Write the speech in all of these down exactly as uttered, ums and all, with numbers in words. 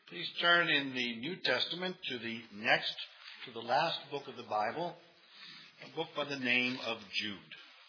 Please turn in the New Testament to the next, to the last book of the Bible, a book by the name of Jude.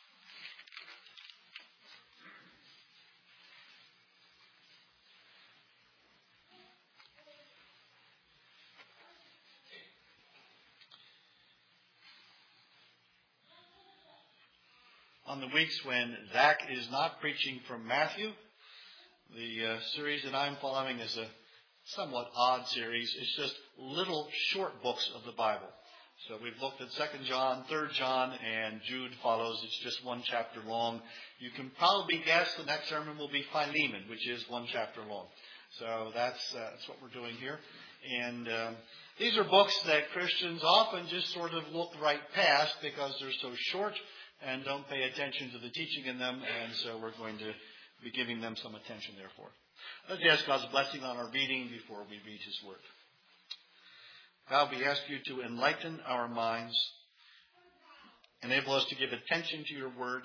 On the weeks when Zach is not preaching from Matthew, the uh, series that I'm following is a somewhat odd series. It's just little short books of the Bible. So we've looked at Second John, Third John, and Jude follows. It's just one chapter long. You can probably guess the next sermon will be Philemon, which is one chapter long. So that's, uh, that's what we're doing here. And um, these are books that Christians often just sort of look right past because they're so short and don't pay attention to the teaching in them. And so we're going to be giving them some attention, therefore. Let's ask God's blessing on our reading before we read His Word. God, we ask you to enlighten our minds, enable us to give attention to your Word.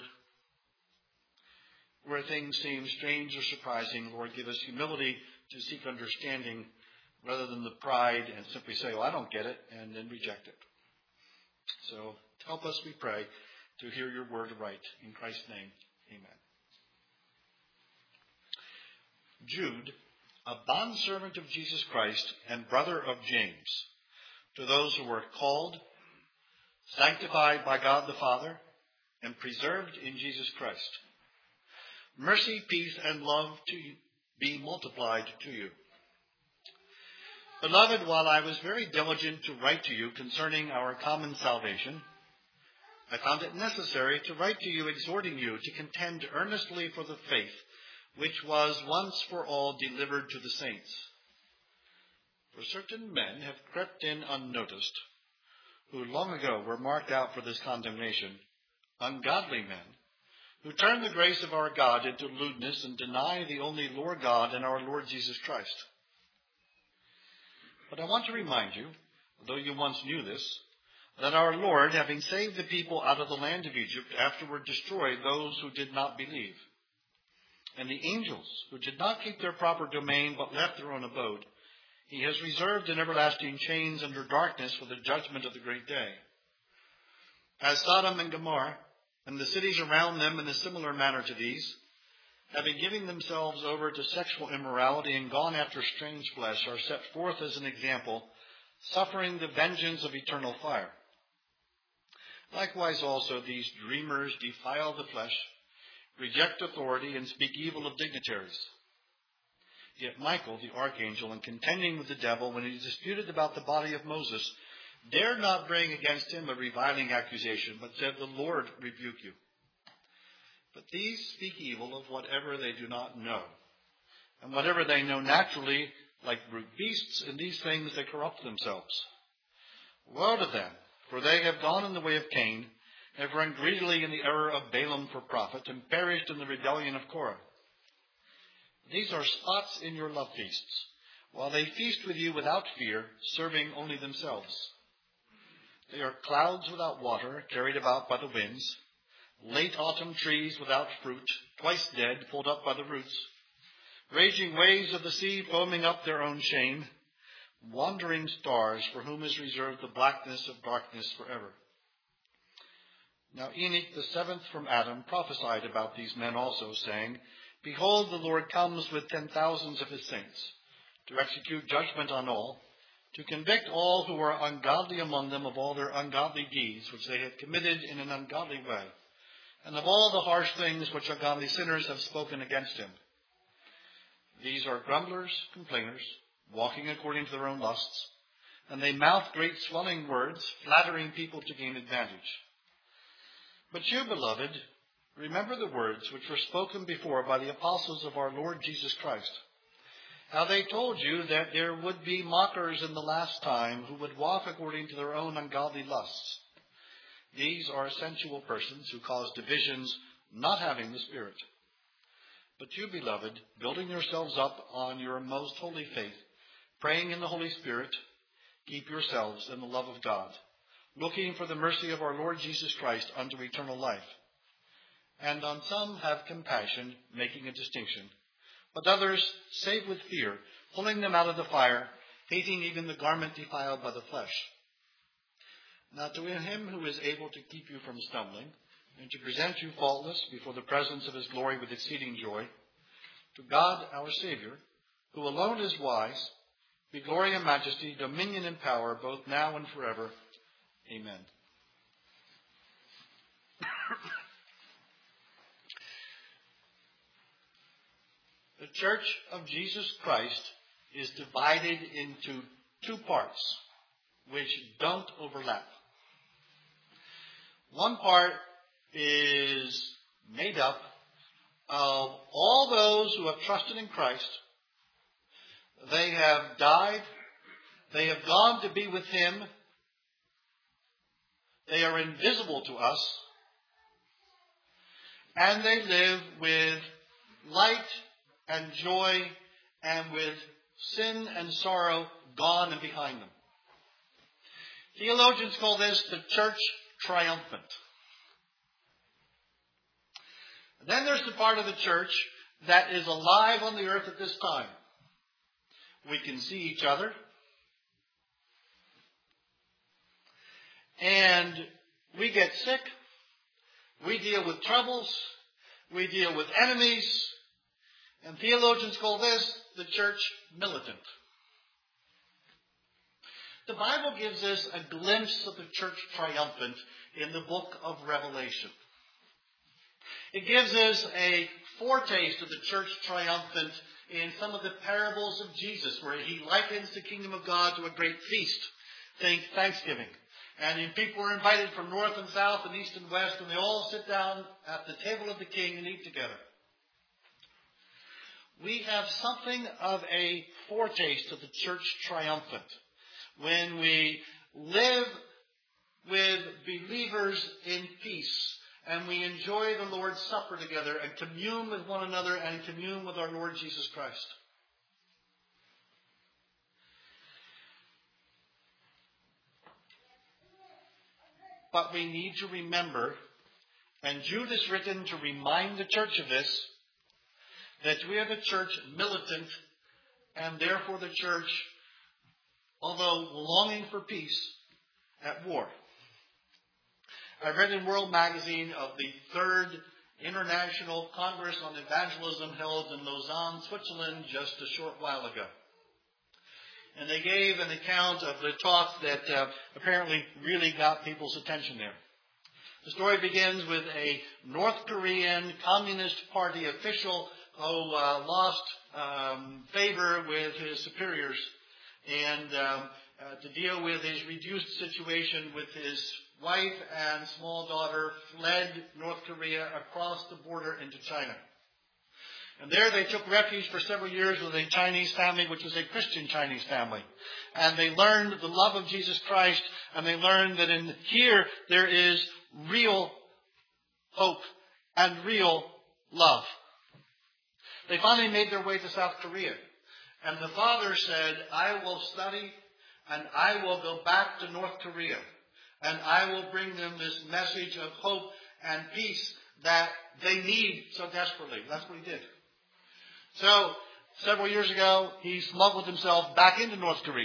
Where things seem strange or surprising, Lord, give us humility to seek understanding rather than the pride and simply say, oh, I don't get it, and then reject it. So help us, we pray, to hear your Word right. In Christ's name, amen. Jude, a bondservant of Jesus Christ and brother of James, to those who were called, sanctified by God the Father, and preserved in Jesus Christ. Mercy, peace, and love to you be multiplied to you. Beloved, while I was very diligent to write to you concerning our common salvation, I found it necessary to write to you exhorting you to contend earnestly for the faith which was once for all delivered to the saints. For certain men have crept in unnoticed, who long ago were marked out for this condemnation, ungodly men, who turn the grace of our God into lewdness and deny the only Lord God and our Lord Jesus Christ. But I want to remind you, though you once knew this, that our Lord, having saved the people out of the land of Egypt, afterward destroyed those who did not believe. And the angels, who did not keep their proper domain but left their own abode, he has reserved in everlasting chains under darkness for the judgment of the great day. As Sodom and Gomorrah, and the cities around them in a similar manner to these, having given themselves over to sexual immorality and gone after strange flesh, are set forth as an example, suffering the vengeance of eternal fire. Likewise also these dreamers defile the flesh, reject authority, and speak evil of dignitaries. Yet Michael, the archangel, in contending with the devil when he disputed about the body of Moses, dared not bring against him a reviling accusation, but said, the Lord rebuke you. But these speak evil of whatever they do not know, and whatever they know naturally, like brute beasts, in these things they corrupt themselves. Woe to them, for they have gone in the way of Cain, have run greedily in the error of Balaam for profit, and perished in the rebellion of Korah. These are spots in your love feasts, while they feast with you without fear, serving only themselves. They are clouds without water, carried about by the winds, late autumn trees without fruit, twice dead, pulled up by the roots, raging waves of the sea foaming up their own shame, wandering stars for whom is reserved the blackness of darkness forever. Now Enoch, the seventh from Adam, prophesied about these men also, saying, behold, the Lord comes with ten thousands of his saints, to execute judgment on all, to convict all who are ungodly among them of all their ungodly deeds which they have committed in an ungodly way, and of all the harsh things which ungodly sinners have spoken against him. These are grumblers, complainers, walking according to their own lusts, and they mouth great swelling words, flattering people to gain advantage. But you, beloved, remember the words which were spoken before by the apostles of our Lord Jesus Christ, how they told you that there would be mockers in the last time who would walk according to their own ungodly lusts. These are sensual persons who cause divisions, not having the Spirit. But you, beloved, building yourselves up on your most holy faith, praying in the Holy Spirit, keep yourselves in the love of God, looking for the mercy of our Lord Jesus Christ unto eternal life. And on some have compassion, making a distinction, but others save with fear, pulling them out of the fire, hating even the garment defiled by the flesh. Now to him who is able to keep you from stumbling, and to present you faultless before the presence of his glory with exceeding joy, to God our Savior, who alone is wise, be glory and majesty, dominion and power, both now and forever. Amen. The Church of Jesus Christ is divided into two parts which don't overlap. One part is made up of all those who have trusted in Christ. They have died. They have gone to be with him. They are invisible to us. And they live with light and joy and with sin and sorrow gone and behind them. Theologians call this the church triumphant. Then there's the part of the church that is alive on the earth at this time. We can see each other. And we get sick. We deal with troubles. We deal with enemies. And theologians call this the church militant. The Bible gives us a glimpse of the church triumphant in the book of Revelation. It gives us a foretaste of the church triumphant in some of the parables of Jesus, where he likens the kingdom of God to a great feast. Think Thanksgiving. And then people are invited from north and south and east and west, and they all sit down at the table of the king and eat together. We have something of a foretaste of the church triumphant when we live with believers in peace, and we enjoy the Lord's Supper together and commune with one another and commune with our Lord Jesus Christ. But we need to remember, and Jude is written to remind the church of this, that we are the church militant, and therefore the church, although longing for peace, at war. I read in World Magazine of the Third International Congress on Evangelism held in Lausanne, Switzerland, just a short while ago. And they gave an account of the talk that uh, apparently really got people's attention there. The story begins with a North Korean Communist Party official who uh, lost um, favor with his superiors, and um, uh, to deal with his reduced situation with his wife and small daughter, fled North Korea across the border into China. And there they took refuge for several years with a Chinese family, which was a Christian Chinese family. And they learned the love of Jesus Christ, and they learned that in here there is real hope and real love. They finally made their way to South Korea. And the father said, I will study and I will go back to North Korea. And I will bring them this message of hope and peace that they need so desperately. That's what he did. So, several years ago, he smuggled himself back into North Korea.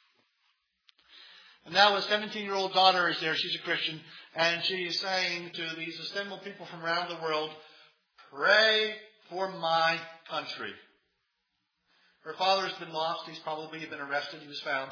And now his seventeen-year-old daughter is there. She's a Christian. And she's saying to these assembled people from around the world, pray for my country. Her father's been lost. He's probably been arrested. He was found.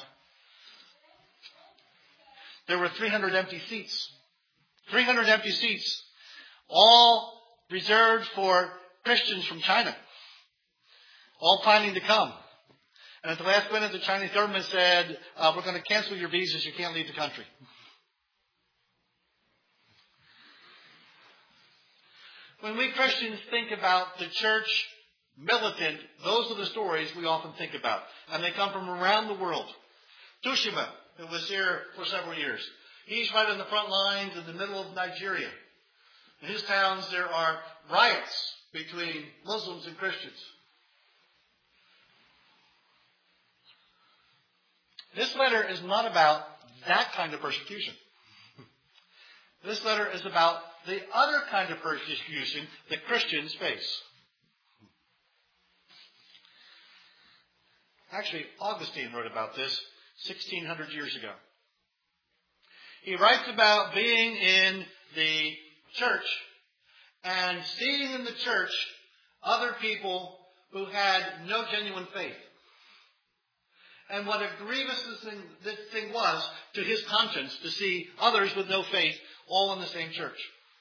There were three hundred empty seats. three hundred empty seats. All reserved for Christians from China. All planning to come. And at the last minute, the Chinese government said, uh, we're going to cancel your visas. You can't leave the country. When we Christians think about the church militant, those are the stories we often think about. And they come from around the world. Tushima, who was here for several years. He's right on the front lines in the middle of Nigeria. In his towns, there are riots between Muslims and Christians. This letter is not about that kind of persecution. This letter is about the other kind of persecution that Christians face. Actually, Augustine wrote about this sixteen hundred years ago. He writes about being in the church and seeing in the church other people who had no genuine faith. And what a grievous thing, this thing was to his conscience to see others with no faith all in the same church.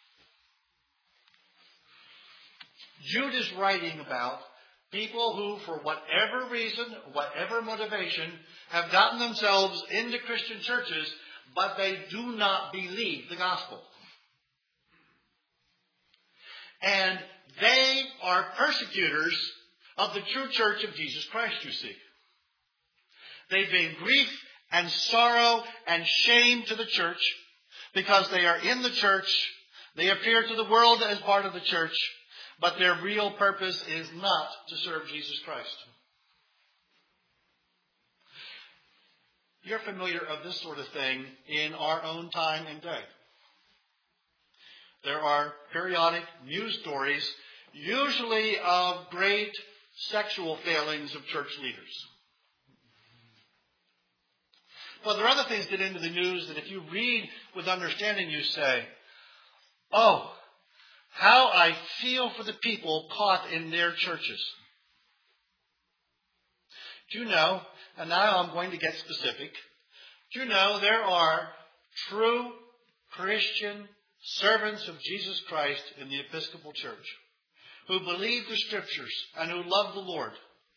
Jude is writing about people who, for whatever reason, whatever motivation, have gotten themselves into Christian churches, but they do not believe the gospel. And they are persecutors of the true church of Jesus Christ, you see. They bring grief and sorrow and shame to the church because they are in the church. They appear to the world as part of the church, but their real purpose is not to serve Jesus Christ. You're familiar of this sort of thing in our own time and day. There are periodic news stories, usually of great sexual failings of church leaders. But there are other things that get into the news that if you read with understanding, you say, oh, how I feel for the people caught in their churches. Do you know, and now I'm going to get specific, do you know there are true Christian servants of Jesus Christ in the Episcopal Church who believe the Scriptures and who love the Lord?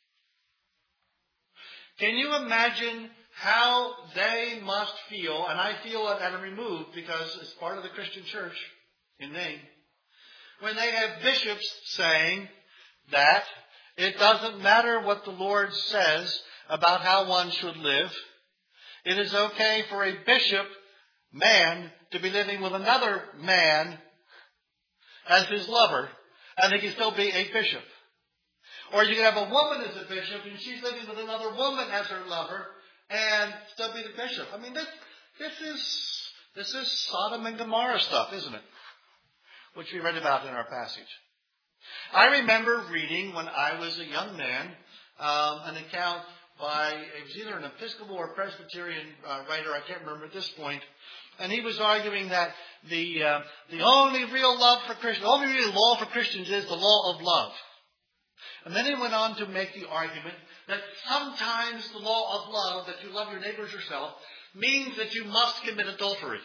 Can you imagine how they must feel, and I feel it at a remove because it's part of the Christian church in name, when they have bishops saying that it doesn't matter what the Lord says about how one should live. It is okay for a bishop, man, to be living with another man as his lover, and he can still be a bishop. Or you can have a woman as a bishop, and she's living with another woman as her lover, and still be the bishop. I mean, this, this is this is Sodom and Gomorrah stuff, isn't it? Which we read about in our passage. I remember reading when I was a young man um, an account by, it was either an Episcopal or Presbyterian uh, writer, I can't remember at this point, and he was arguing that the uh, the only real love for Christians, the only real law for Christians is the law of love. And then he went on to make the argument that sometimes the law of love, that you love your neighbor as yourself, means that you must commit adultery.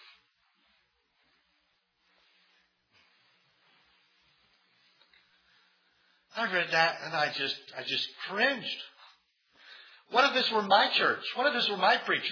I read that and I just I just cringed. What if this were my church? What if this were my preacher?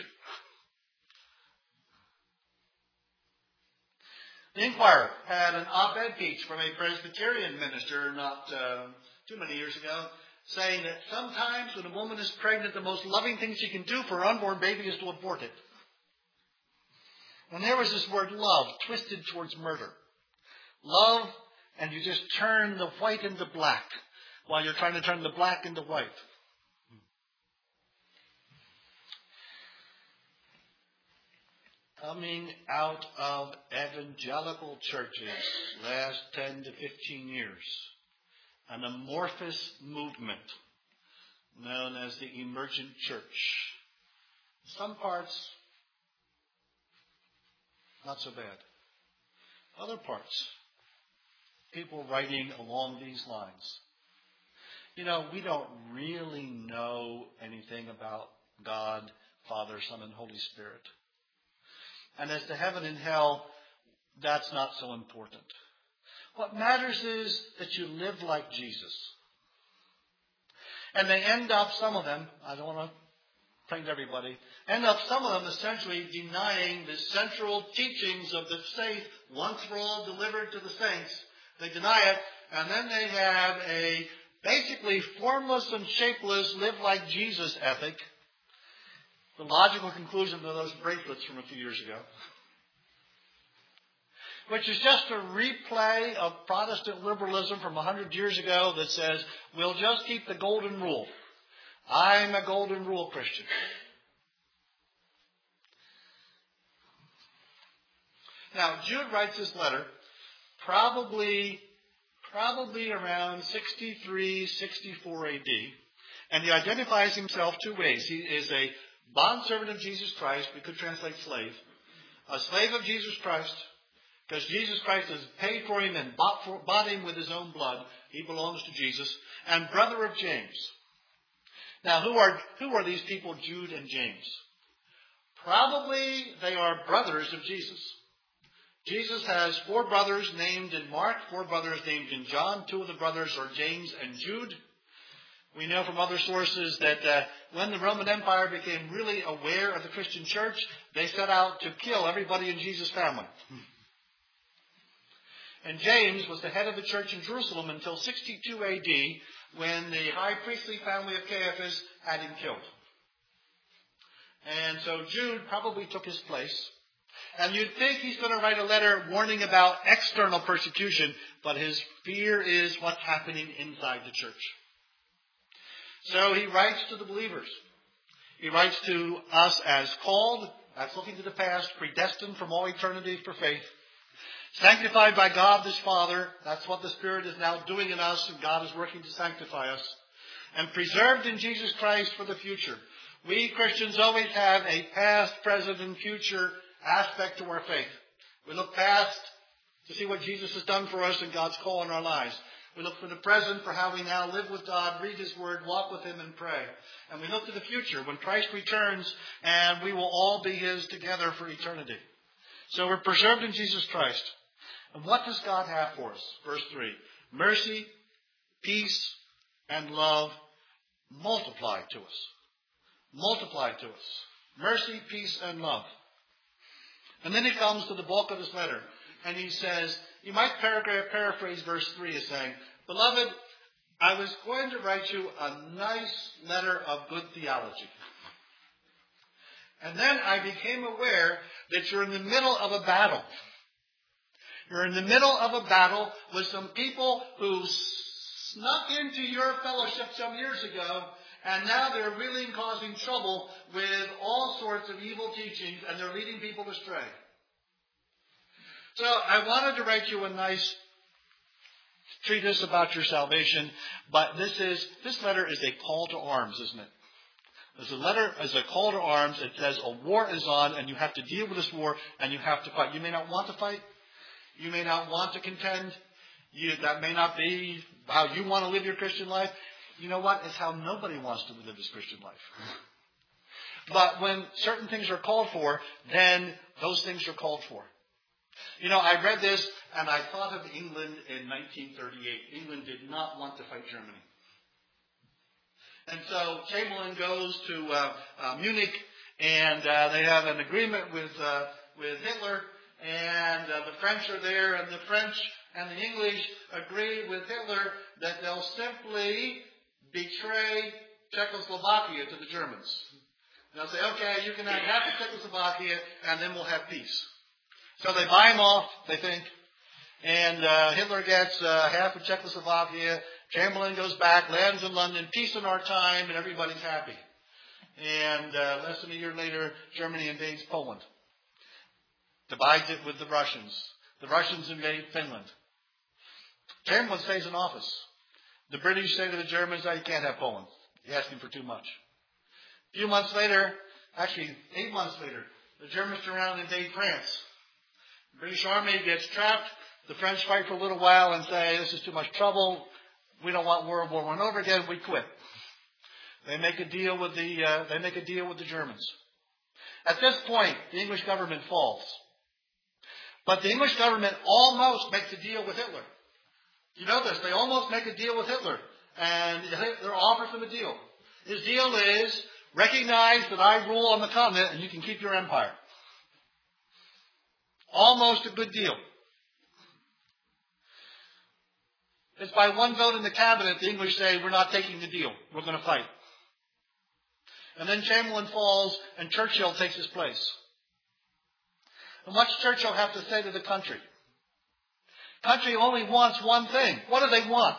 The Inquirer had an op-ed piece from a Presbyterian minister not uh, too many years ago, saying that sometimes when a woman is pregnant, the most loving thing she can do for her unborn baby is to abort it. And there was this word love twisted towards murder. Love, and you just turn the white into black while you're trying to turn the black into white. Coming out of evangelical churches last ten to fifteen years, an amorphous movement known as the emergent church. Some parts, not so bad. Other parts, people writing along these lines. You know, we don't really know anything about God, Father, Son, and Holy Spirit. And as to heaven and hell, that's not so important. What matters is that you live like Jesus. And they end up, some of them, I don't want to paint everybody, end up, some of them essentially denying the central teachings of the faith once for all delivered to the saints. They deny it, and then they have a basically formless and shapeless, live like Jesus ethic. The logical conclusion of those bracelets from a few years ago, which is just a replay of Protestant liberalism from a hundred years ago that says, we'll just keep the golden rule. I'm a golden rule Christian. Now, Jude writes this letter probably, probably around sixty-three, sixty-four A D. And he identifies himself two ways. He is a bondservant of Jesus Christ. We could translate slave. A slave of Jesus Christ, because Jesus Christ has paid for him and bought, for, bought him with his own blood. He belongs to Jesus. And brother of James. Now, who are, who are these people, Jude and James? Probably they are brothers of Jesus. Jesus has four brothers named in Mark, four brothers named in John. Two of the brothers are James and Jude. We know from other sources that uh, when the Roman Empire became really aware of the Christian church, they set out to kill everybody in Jesus' family. And James was the head of the church in Jerusalem until sixty-two A D, when the high priestly family of Caiaphas had him killed. And so Jude probably took his place. And you'd think he's going to write a letter warning about external persecution, but his fear is what's happening inside the church. So he writes to the believers. He writes to us as called, that's looking to the past, predestined from all eternity for faith. Sanctified by God this Father, that's what the Spirit is now doing in us, and God is working to sanctify us. And preserved in Jesus Christ for the future. We Christians always have a past, present, and future aspect to our faith. We look past to see what Jesus has done for us and God's call in our lives. We look for the present for how we now live with God, read His Word, walk with Him, and pray. And we look to the future when Christ returns and we will all be His together for eternity. So we're preserved in Jesus Christ. And what does God have for us? Verse three. Mercy, peace, and love multiplied to us. Multiplied to us. Mercy, peace, and love. And then he comes to the bulk of his letter. And he says, you might paragraph, paraphrase verse three as saying, Beloved, I was going to write you a nice letter of good theology. And then I became aware that you're in the middle of a battle. You're in the middle of a battle with some people who snuck into your fellowship some years ago, and now they're really causing trouble with all sorts of evil teachings, and they're leading people astray. So I wanted to write you a nice treatise about your salvation, but this is this letter is a call to arms, isn't it? As a letter, as a call to arms, it says a war is on, and you have to deal with this war, and you have to fight. You may not want to fight. You may not want to contend. You, that may not be how you want to live your Christian life. You know what? It's how nobody wants to live this Christian life. But when certain things are called for, then those things are called for. You know, I read this, and I thought of England in nineteen thirty-eight. England did not want to fight Germany. And so Chamberlain goes to uh, uh, Munich, and uh, they have an agreement with uh, with Hitler, and uh, the French are there, and the French and the English agree with Hitler that they'll simply betray Czechoslovakia to the Germans. And they'll say, okay, you can have half of Czechoslovakia, and then we'll have peace. So they buy him off, they think, and uh, Hitler gets uh, half of Czechoslovakia. Chamberlain goes back, lands in London, peace in our time, and everybody's happy. And uh, less than a year later, Germany invades Poland, divides it with the Russians. The Russians invade Finland. Chamberlain stays in office. The British say to the Germans, oh, you can't have Poland. You're asking for too much. A few months later, actually eight months later, the Germans turn around and invade France. The British army gets trapped. The French fight for a little while and say, this is too much trouble. We don't want World War One over again. We quit. They make a deal with the uh, they make a deal with the Germans. At this point, the English government falls. But the English government almost makes a deal with Hitler. You know this. They almost make a deal with Hitler. And Hitler offers them a deal. His deal is, recognize that I rule on the continent and you can keep your empire. Almost a good deal. It's by one vote in the cabinet, the English say, we're not taking the deal. We're going to fight. And then Chamberlain falls and Churchill takes his place. And what's Churchill have to say to the country? Country only wants one thing. What do they want?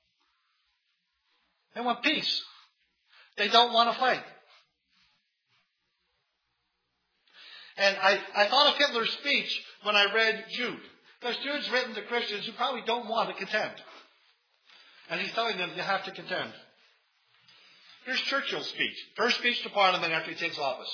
They want peace. They don't want to fight. And I, I thought of Hitler's speech when I read Jude. Because Jude's written to Christians who probably don't want to contend. And he's telling them you have to contend. Here's Churchill's speech. First speech to Parliament after he takes office.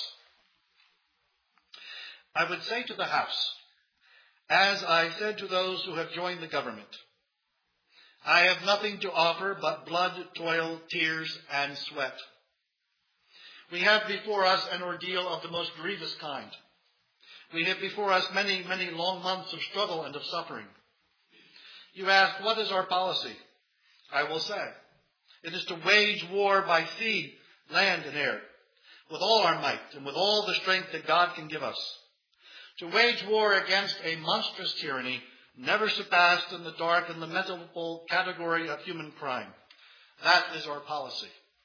I would say to the House, as I said to those who have joined the government, I have nothing to offer but blood, toil, tears, and sweat. We have before us an ordeal of the most grievous kind. We have before us many, many long months of struggle and of suffering. You ask, what is our policy? I will say, it is to wage war by sea, land, and air, with all our might and with all the strength that God can give us. To wage war against a monstrous tyranny never surpassed in the dark and lamentable category of human crime. That is our policy.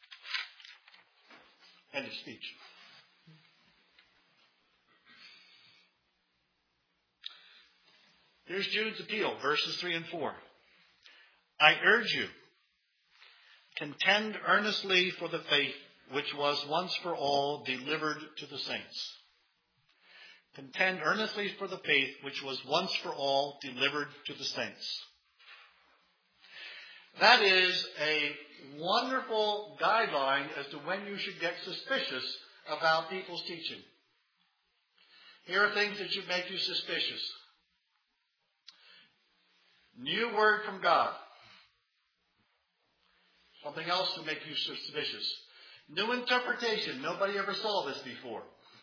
End of speech. Here's Jude's appeal, verses three and four. I urge you, contend earnestly for the faith which was once for all delivered to the saints. Contend earnestly for the faith which was once for all delivered to the saints. That is a wonderful guideline as to when you should get suspicious about people's teaching. Here are things that should make you suspicious. New word from God. Something else to make you suspicious. New interpretation. Nobody ever saw this before.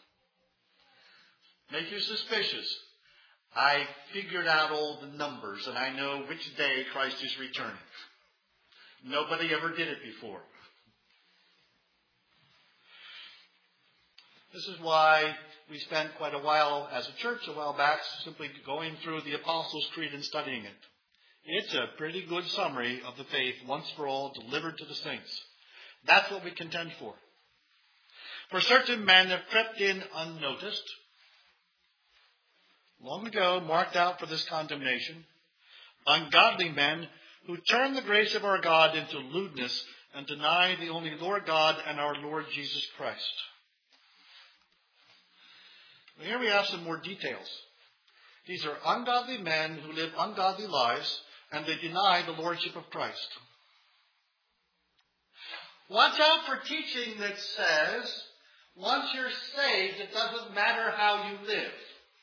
Make you suspicious. I figured out all the numbers and I know which day Christ is returning. Nobody ever did it before. This is why we spent quite a while as a church a while back simply going through the Apostles' Creed and studying it. It's a pretty good summary of the faith once for all delivered to the saints. That's what we contend for. For certain men have crept in unnoticed, long ago marked out for this condemnation, ungodly men who turn the grace of our God into lewdness and deny the only Lord God and our Lord Jesus Christ. Well, here we have some more details. These are ungodly men who live ungodly lives, and they deny the lordship of Christ. Watch out for teaching that says, once you're saved, it doesn't matter how you live.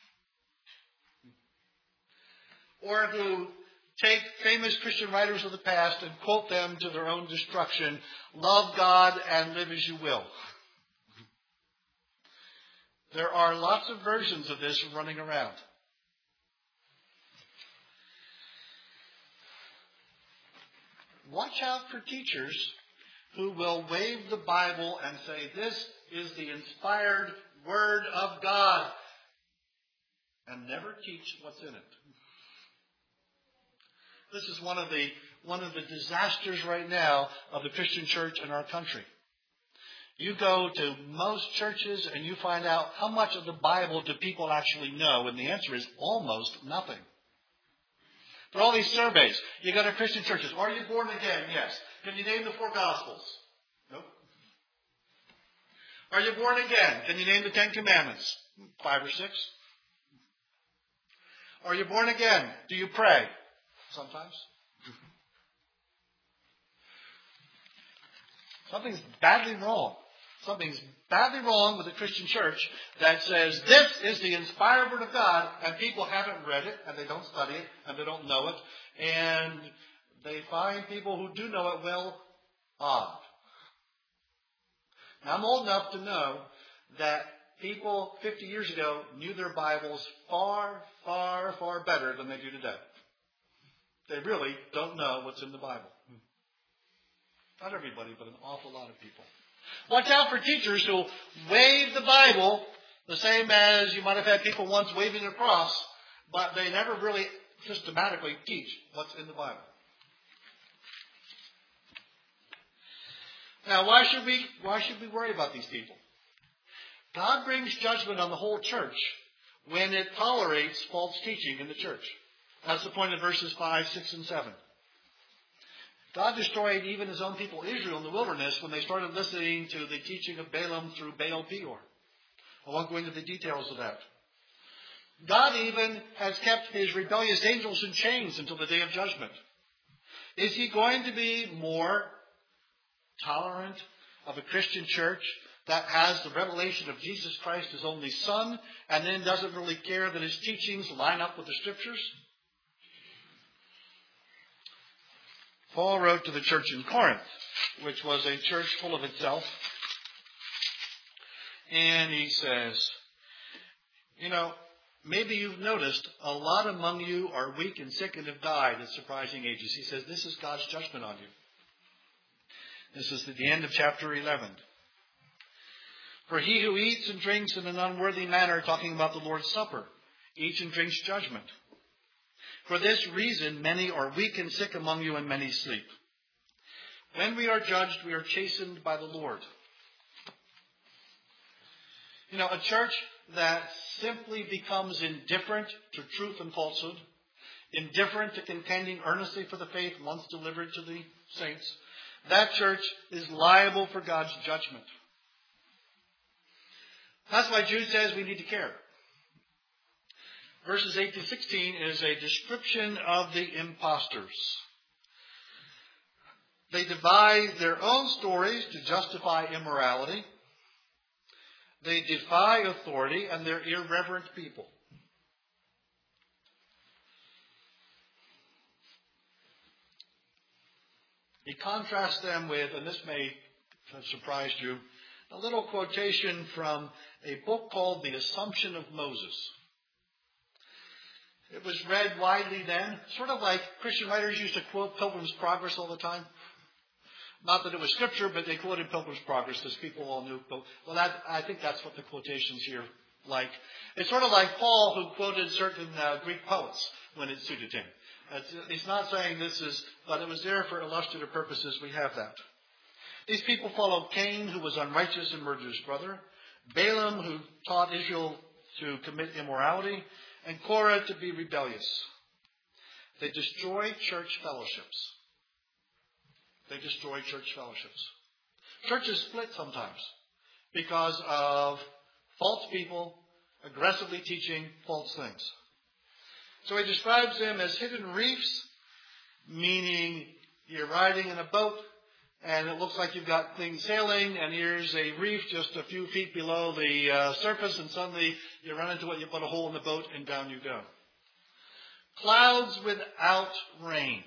Or who take famous Christian writers of the past and quote them to their own destruction. Love God and live as you will. There are lots of versions of this running around. Watch out for teachers who will wave the Bible and say, this is the inspired Word of God, and never teach what's in it. This is one of the one of the disasters right now of the Christian church in our country. You go to most churches and you find out how much of the Bible do people actually know, and the answer is almost nothing. For all these surveys, you go to Christian churches. Are you born again? Yes. Can you name the four Gospels? Nope. Are you born again? Can you name the Ten Commandments? Five or six. Are you born again? Do you pray? Sometimes. Something's badly wrong. Something's badly wrong with the Christian church that says this is the inspired Word of God, and people haven't read it, and they don't study it, and they don't know it, and they find people who do know it well odd. Now, I'm old enough to know that people fifty years ago knew their Bibles far, far, far better than they do today. They really don't know what's in the Bible. Not everybody, but an awful lot of people. Watch out for teachers who wave the Bible the same as you might have had people once waving a cross, but they never really systematically teach what's in the Bible. Now, why should we, why should we worry about these people? God brings judgment on the whole church when it tolerates false teaching in the church. That's the point of verses five, six, and seven. God destroyed even his own people Israel in the wilderness when they started listening to the teaching of Balaam through Baal Peor. I won't go into the details of that. God even has kept his rebellious angels in chains until the day of judgment. Is he going to be more tolerant of a Christian church that has the revelation of Jesus Christ, his only Son, and then doesn't really care that his teachings line up with the Scriptures? Paul wrote to the church in Corinth, which was a church full of itself. And he says, you know, maybe you've noticed a lot among you are weak and sick and have died at surprising ages. He says this is God's judgment on you. This is at the end of chapter eleven. For he who eats and drinks in an unworthy manner, talking about the Lord's Supper, eats and drinks judgment. For this reason, many are weak and sick among you, and many sleep. When we are judged, we are chastened by the Lord. You know, a church that simply becomes indifferent to truth and falsehood, indifferent to contending earnestly for the faith once delivered to the saints, that church is liable for God's judgment. That's why Jude says we need to care. Verses eight to sixteen is a description of the impostors. They devise their own stories to justify immorality. They defy authority, and they're irreverent people. He contrasts them with, and this may have surprised you, a little quotation from a book called The Assumption of Moses. It was read widely then, sort of like Christian writers used to quote Pilgrim's Progress all the time. Not that it was scripture, but they quoted Pilgrim's Progress because people all knew. Well, that, I think that's what the quotations here like. It's sort of like Paul, who quoted certain uh, Greek poets when it suited him. It's, he's not saying this is, but it was there for illustrative purposes. We have that. These people followed Cain, who was unrighteous and murdered his brother, Balaam, who taught Israel to commit immorality, and Korah to be rebellious. They destroy church fellowships. They destroy church fellowships. Churches split sometimes because of false people aggressively teaching false things. So he describes them as hidden reefs, meaning you're riding in a boat and it looks like you've got things sailing, and here's a reef just a few feet below the uh, surface, and suddenly you run into it, you put a hole in the boat, and down you go. Clouds without rain.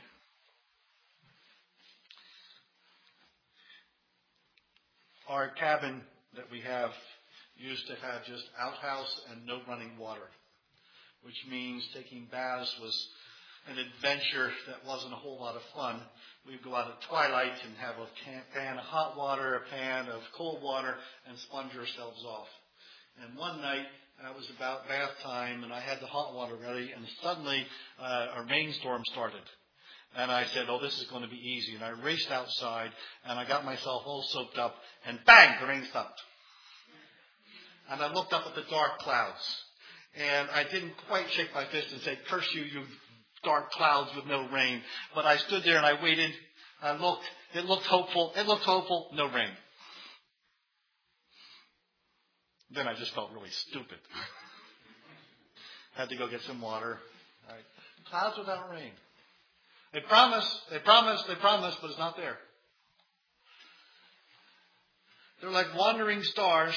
Our cabin that we have used to have just outhouse and no running water, which means taking baths was an adventure that wasn't a whole lot of fun. We'd go out at twilight and have a can, pan of hot water, a pan of cold water, and sponge ourselves off. And one night, uh, it was about bath time, and I had the hot water ready, and suddenly uh, a rainstorm started. And I said, oh, this is going to be easy. And I raced outside, and I got myself all soaked up, and bang, the rain stopped. And I looked up at the dark clouds, and I didn't quite shake my fist and say, curse you, you dark clouds with no rain. But I stood there and I waited. I looked. It looked hopeful. It looked hopeful. No rain. Then I just felt really stupid. Had to go get some water. All right. Clouds without rain. They promise, they promise, they promise, but it's not there. They're like wandering stars.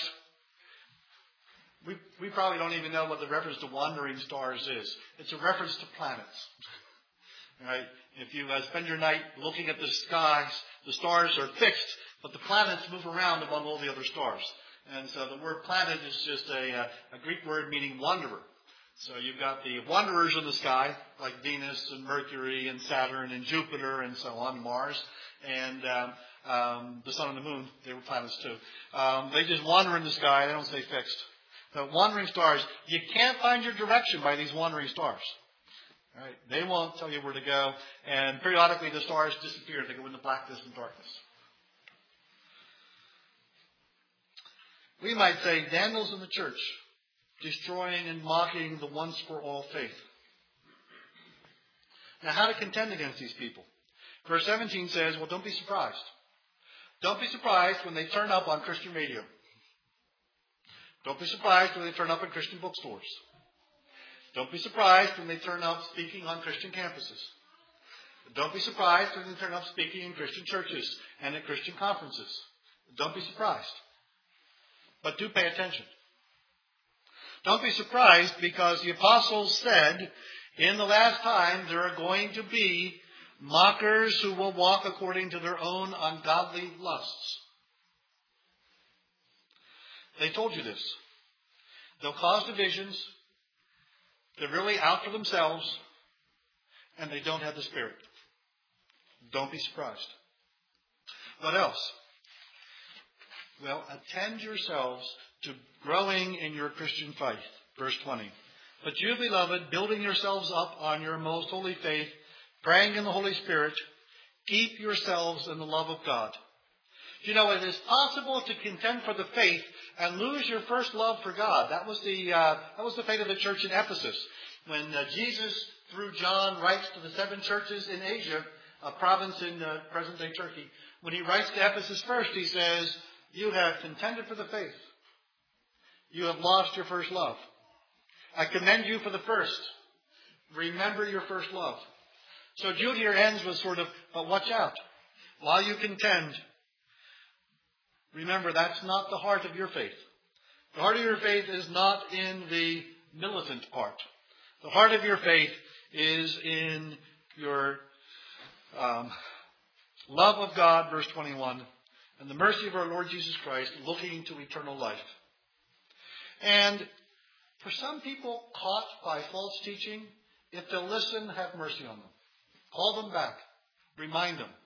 We we probably don't even know what the reference to wandering stars is. It's a reference to planets. Right? If you uh, spend your night looking at the skies, the stars are fixed, but the planets move around among all the other stars. And so the word planet is just a, a, a Greek word meaning wanderer. So you've got the wanderers in the sky, like Venus and Mercury and Saturn and Jupiter and so on, Mars, and um, um, the sun and the moon. They were planets too. Um, they just wander in the sky. They don't stay fixed. The wandering stars, you can't find your direction by these wandering stars. Right? They won't tell you where to go. And periodically the stars disappear. They go into blackness and darkness. We might say Daniel's in the church, destroying and mocking the once for all faith. Now, how to contend against these people? Verse seventeen says, well, don't be surprised. Don't be surprised when they turn up on Christian radio. Don't be surprised when they turn up in Christian bookstores. Don't be surprised when they turn up speaking on Christian campuses. Don't be surprised when they turn up speaking in Christian churches and at Christian conferences. Don't be surprised. But do pay attention. Don't be surprised because the apostles said in the last time there are going to be mockers who will walk according to their own ungodly lusts. They told you this. They'll cause divisions. They're really out for themselves. And they don't have the Spirit. Don't be surprised. What else? Well, attend yourselves to growing in your Christian faith. Verse twenty. But you, beloved, building yourselves up on your most holy faith, praying in the Holy Spirit, keep yourselves in the love of God. You know, it is possible to contend for the faith and lose your first love for God. That was the uh, that was the fate of the church in Ephesus. When uh, Jesus, through John, writes to the seven churches in Asia, a province in uh, present-day Turkey, when he writes to Ephesus first, he says, you have contended for the faith. You have lost your first love. I commend you for the first. Remember your first love. So Jude here ends with sort of, but watch out. While you contend, remember that's not the heart of your faith. The heart of your faith is not in the militant part. The heart of your faith is in your um, love of God, verse twenty-one, and the mercy of our Lord Jesus Christ, looking to eternal life. And for some people caught by false teaching, if they'll listen, have mercy on them. Call them back. Remind them.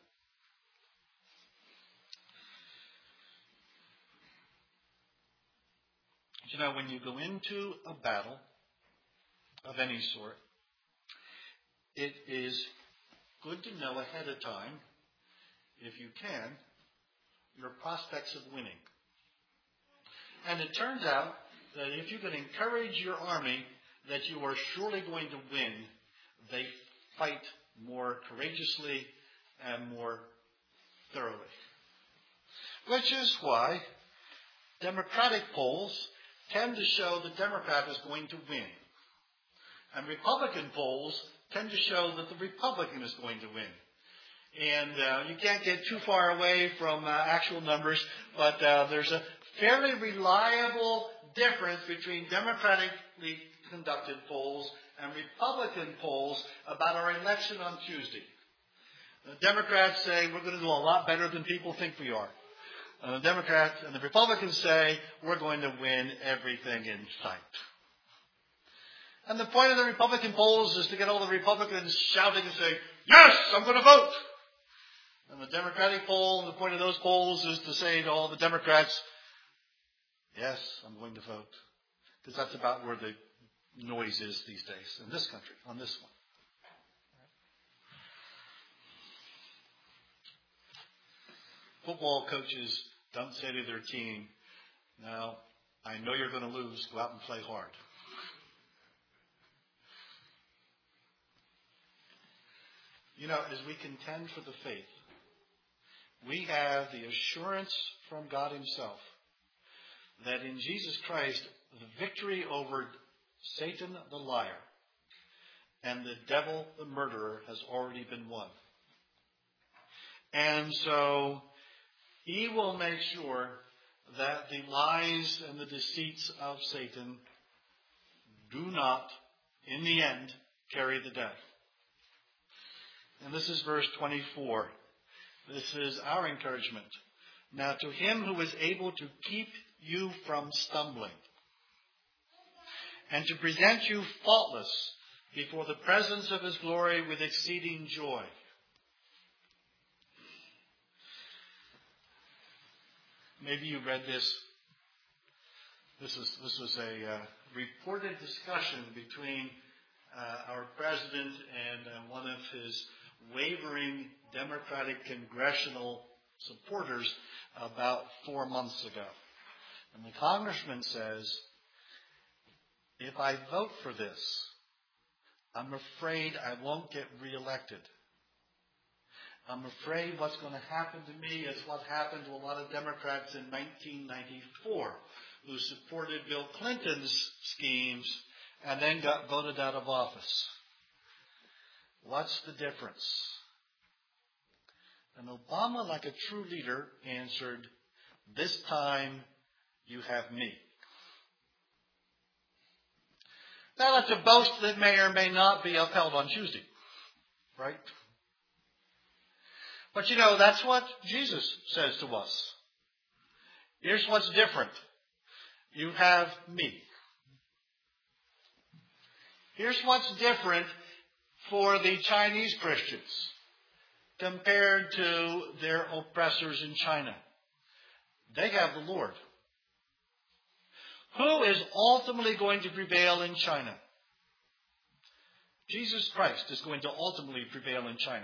You know, when you go into a battle of any sort, it is good to know ahead of time, if you can, your prospects of winning. And it turns out that if you can encourage your army that you are surely going to win, they fight more courageously and more thoroughly. Which is why Democratic polls tend to show the Democrat is going to win. And Republican polls tend to show that the Republican is going to win. And uh, you can't get too far away from uh, actual numbers, but uh, there's a fairly reliable difference between democratically conducted polls and Republican polls about our election on Tuesday. The Democrats say we're going to do a lot better than people think we are. And the Democrats and the Republicans say we're going to win everything in sight. And the point of the Republican polls is to get all the Republicans shouting and saying, yes, I'm going to vote. And the Democratic poll, the point of those polls is to say to all the Democrats, yes, I'm going to vote. Because that's about where the noise is these days in this country, on this one. Football coaches don't say to their team, now, I know you're going to lose, go out and play hard. You know, as we contend for the faith, we have the assurance from God himself that in Jesus Christ, the victory over Satan the liar and the devil the murderer has already been won. And so he will make sure that the lies and the deceits of Satan do not, in the end, carry the day. And this is verse twenty-four. This is our encouragement. Now to him who is able to keep you from stumbling and to present you faultless before the presence of his glory with exceeding joy. Maybe you read this. This was, this was a uh, reported discussion between uh, our president and uh, one of his wavering Democratic congressional supporters about four months ago. And the congressman says, if I vote for this, I'm afraid I won't get reelected. I'm afraid what's going to happen to me is what happened to a lot of Democrats in nineteen ninety-four who supported Bill Clinton's schemes and then got voted out of office. What's the difference? And Obama, like a true leader, answered, This time you have me. Now that's a boast that may or may not be upheld on Tuesday. Right? But you know, that's what Jesus says to us. Here's what's different. You have me. Here's what's different for the Chinese Christians compared to their oppressors in China. They have the Lord. Who is ultimately going to prevail in China? Jesus Christ is going to ultimately prevail in China.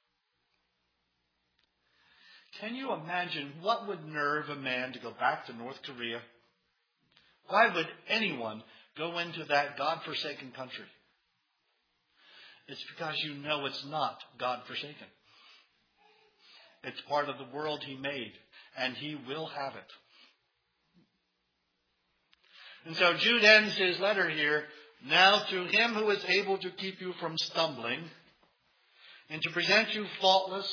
Can you imagine what would nerve a man to go back to North Korea? Why would anyone go into that God-forsaken country? It's because you know it's not God-forsaken. It's part of the world He made, and He will have it. And so Jude ends his letter here, now to Him who is able to keep you from stumbling and to present you faultless.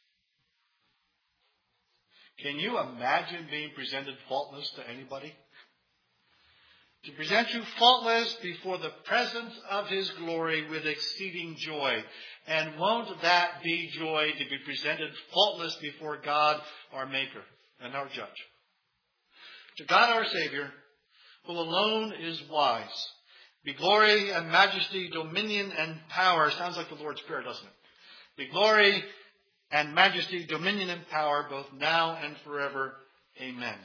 Can you imagine being presented faultless to anybody? To present you faultless before the presence of His glory with exceeding joy. And won't that be joy to be presented faultless before God, our Maker and our Judge? To God our Savior, who alone is wise, be glory and majesty, dominion and power. Sounds like the Lord's Prayer, doesn't it? Be glory and majesty, dominion and power, both now and forever. Amen.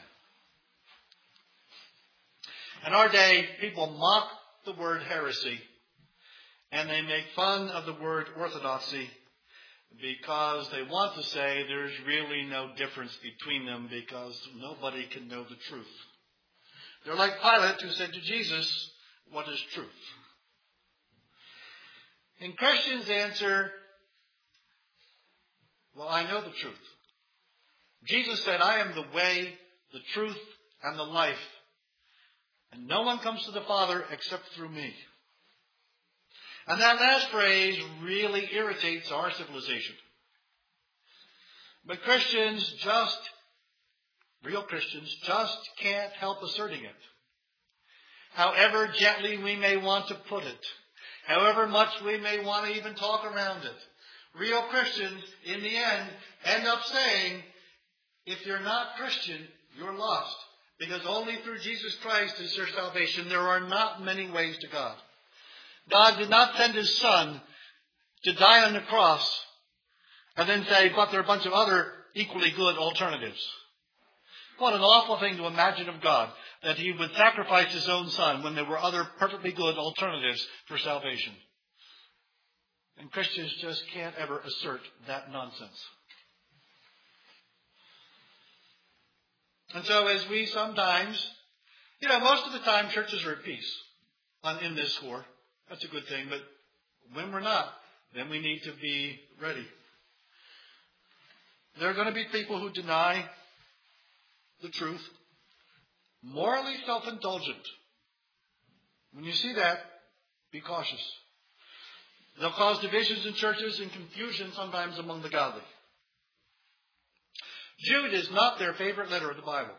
In our day, people mock the word heresy, and they make fun of the word orthodoxy because they want to say there's really no difference between them because nobody can know the truth. They're like Pilate, who said to Jesus, "What is truth?" And Christians answer, "Well, I know the truth. Jesus said, I am the way, the truth, and the life. And no one comes to the Father except through me." And that last phrase really irritates our civilization. But Christians just, real Christians, just can't help asserting it. However gently we may want to put it, however much we may want to even talk around it, real Christians, in the end, end up saying, if you're not Christian, you're lost. Because only through Jesus Christ is there salvation. There are not many ways to God. God did not send His Son to die on the cross and then say, but there are a bunch of other equally good alternatives. What an awful thing to imagine of God, that He would sacrifice His own Son when there were other perfectly good alternatives for salvation. And Christians just can't ever assert that nonsense. And so as we sometimes, you know, most of the time churches are at peace on, in this score. That's a good thing. But when we're not, then we need to be ready. There are going to be people who deny the truth, morally self-indulgent. When you see that, be cautious. They'll cause divisions in churches and confusion sometimes among the godly. Jude is not their favorite letter of the Bible.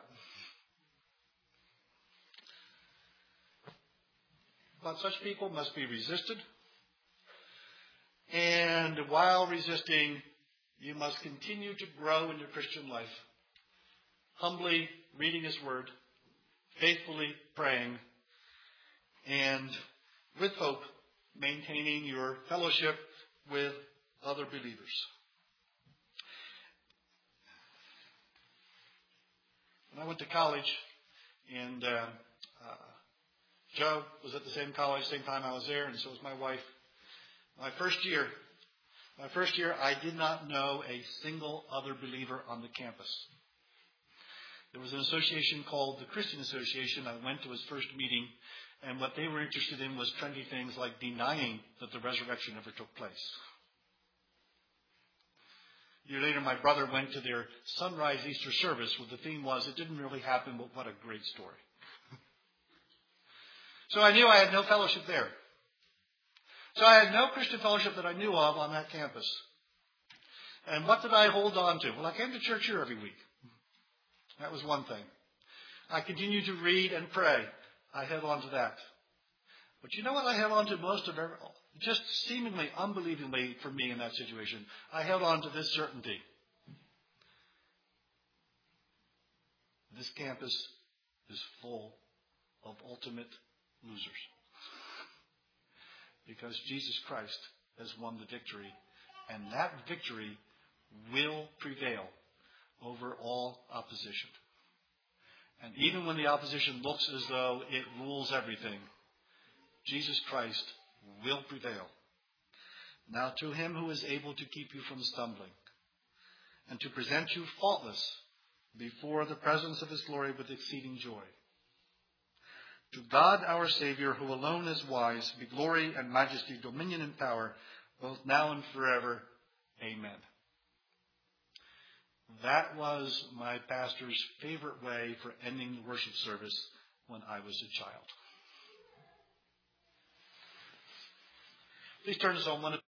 But such people must be resisted. And while resisting, you must continue to grow in your Christian life. Humbly reading His Word, faithfully praying, and with hope, maintaining your fellowship with other believers. When I went to college, and uh, uh, Joe was at the same college, same time I was there, and so was my wife. My first year, my first year, I did not know a single other believer on the campus. There was an association called the Christian Association. I went to his first meeting, and what they were interested in was trendy things like denying that the resurrection ever took place. A year later, my brother went to their sunrise Easter service where the theme was, it didn't really happen, but what a great story. So I knew I had no fellowship there. So I had no Christian fellowship that I knew of on that campus. And what did I hold on to? Well, I came to church here every week. That was one thing. I continued to read and pray. I held on to that. But you know what I held on to most of every, just seemingly unbelievably for me in that situation? I held on to this certainty. This campus is full of ultimate losers. Because Jesus Christ has won the victory. And that victory will prevail over all opposition. And even when the opposition looks as though it rules everything, Jesus Christ will prevail. Now to him who is able to keep you from stumbling and to present you faultless before the presence of his glory with exceeding joy. To God our Savior, who alone is wise, be glory and majesty, dominion and power, both now and forever. Amen. That was my pastor's favorite way for ending the worship service when I was a child. Please turn to Psalm one.